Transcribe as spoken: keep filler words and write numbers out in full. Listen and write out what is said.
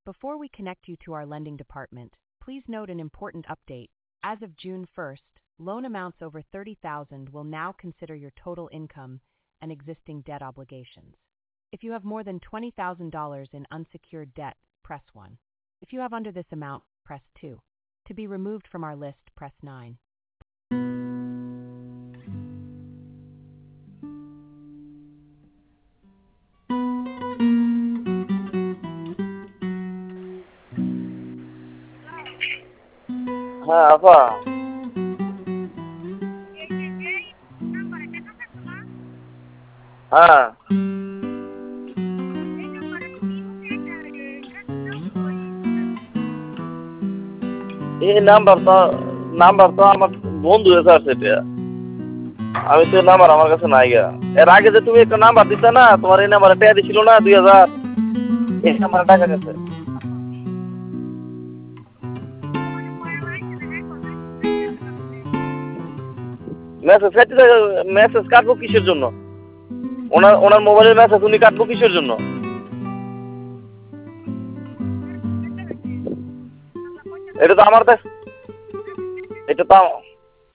Before we connect you to our lending department, please note an important update. As of June first, loan amounts over thirty thousand dollars will now consider your total income and existing debt obligations. If you have more than twenty thousand dollars in unsecured debt, press one. If you have under this amount, press two. To be removed from our list, press nine. হ্যাঁ আপা হ্যাঁ এই number তো number তো আমার বন্ধু এসে আছে এটা আমি তো নাম্বার আমার কাছে নাই গা এর আগে যে তুমি একটা নাম্বার দিতে না তোমার এই নাম্বারে টাকা দিছিল না দুই হাজার এই নাম্বারে টাকা গেছে মেসেজ কাটতে মেসেজ কাটবো কিসের জন্য ওনার ওনার মোবাইলের মেসেজ উনি কাটবো কিসের জন্য এটা তো আমার কাছে এটা তো